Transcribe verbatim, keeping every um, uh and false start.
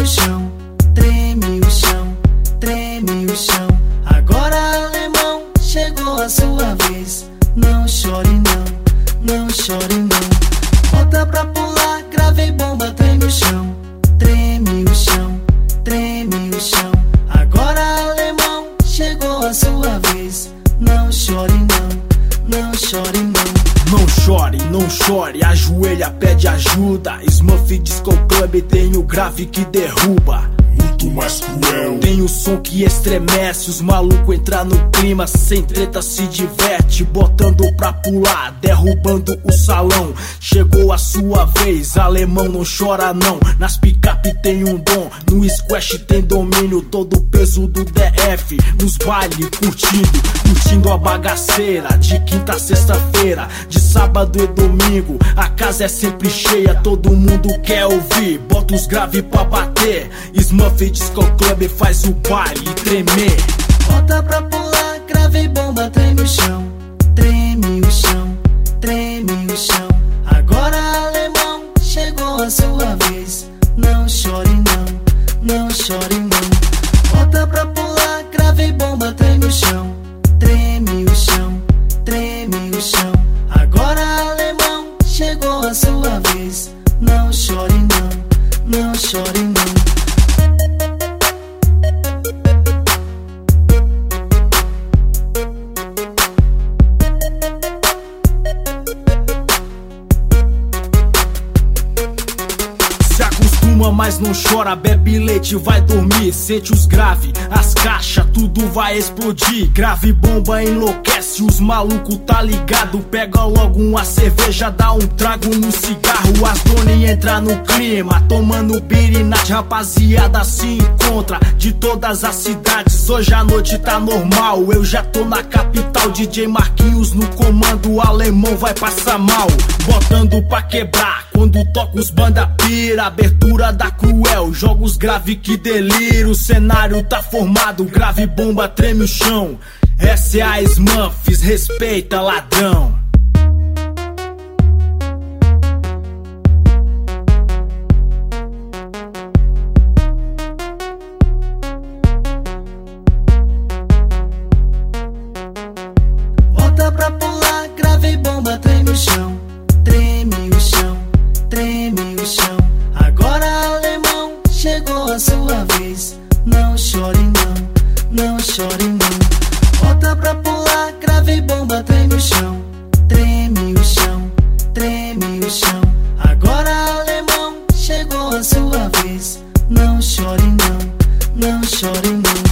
o chão, treme o chão, treme o chão. Agora, alemão, chegou a sua vez. Não chore não, não chore não. Bota pra pular, gravei bomba, treme o chão, treme o chão, treme o chão. Agora, alemão, chegou a sua vez. Não chore não, não chore não. Não chore, não chore, ajoelha, pede ajuda. Smurf Disco Club tem o grave que derruba. Muito mais cruel. Tem o som que estremece, os malucos entram no clima, sem treta se diverte, botando pra pular, derrubando o salão. Chegou a sua vez, alemão não chora não. Nas picape tem um dom, no squash tem domínio, todo o peso do D F. Nos bailes curtindo, curtindo a bagaceira, de quinta a sexta-feira, de sábado e domingo. A casa é sempre cheia, todo mundo quer ouvir, bota os grave pra bater. Smurf Disco Club faz o baile tremer. Bota pra pular, gravei bomba, treme o chão, treme o chão, treme o chão. Agora, alemão, chegou a sua vez. Não chore não, não chore não. Bota pra pular, gravei bomba, treme o chão, treme o chão, treme o chão. Agora, alemão, chegou a sua vez. Não chore não, não chore não. Mas não chora, bebe leite, vai dormir. Sente os grave, as caixas, tudo vai explodir. Grave bomba enlouquece, os malucos tá ligado. Pega logo uma cerveja, dá um trago no cigarro. As donas entra no clima, tomando birinate. Rapaziada se encontra de todas as cidades. Hoje a noite tá normal, eu já tô na capital. D J Marquinhos no comando, o alemão vai passar mal, botando pra quebrar. Quando toca os banda pira, abertura da cruel, jogos grave que delira. O cenário tá formado, grave bomba treme o chão. Essa é a Smurfs, respeita ladrão. Bota pra pular, gravei bomba, treme o chão, treme o chão, treme o chão. Agora, alemão, chegou a sua vez. Não chore não, não chore não. Bota pra pular, gravei bomba, treme o chão, treme o chão, treme o chão. Agora, alemão, chegou a sua vez. Não chore não, não chore não.